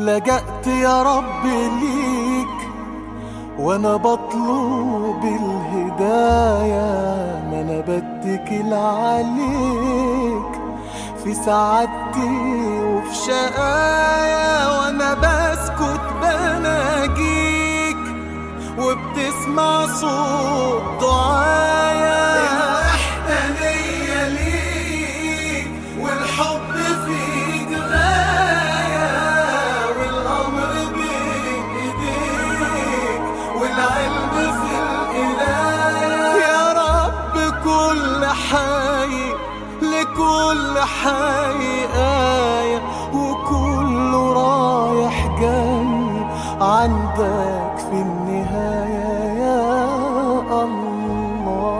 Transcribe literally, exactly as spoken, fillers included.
لجأت يا رب ليك وانا بطلب الهداية، ما انا بتكل عليك في سعادتي وفي شقايا، وانا بسكت بناجيك وبتسمع صوت دعايا. الوحدانية ليك والحب فيك غاية، والأمر بين إيديك والعلم في القراية. يا رب كل حي لكل حي آية، وكله رايح جاي عندك في النهاية يا الله.